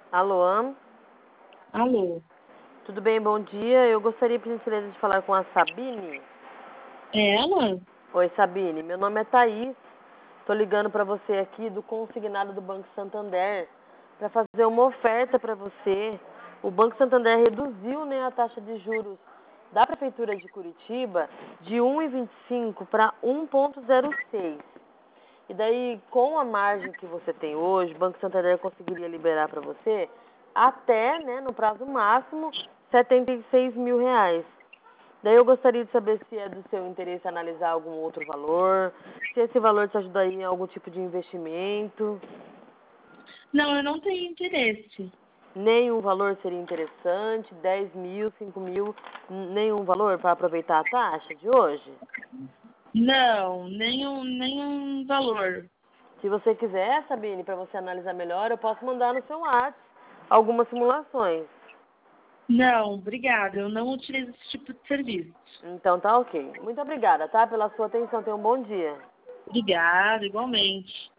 Alô? Alô, Tudo bem? Bom dia. Eu gostaria, por gentileza, de falar com a Sabine. é ela? Oi, Sabine. Meu nome é Thaís. Estou ligando para você aqui do consignado do Banco Santander para fazer uma oferta para você. O Banco Santander reduziu, né, a taxa de juros da Prefeitura de Curitiba de 1,25 para 1,06. E daí, com a margem que você tem hoje, o Banco Santander conseguiria liberar para você até, né, no prazo máximo, R$ 76.000. Daí eu gostaria de saber se é do seu interesse analisar algum outro valor, se esse valor te ajudaria em algum tipo de investimento. Não, eu não tenho interesse. Nenhum valor seria interessante, 10 mil, 5 mil, nenhum valor para aproveitar a taxa de hoje? Não, nenhum valor. Se você quiser, Sabine, para você analisar melhor, eu posso mandar no seu WhatsApp algumas simulações. Não, obrigada. Eu não utilizo esse tipo de serviço. Então tá ok. Muito obrigada, tá? Pela sua atenção. Tenha um bom dia. Obrigada, igualmente.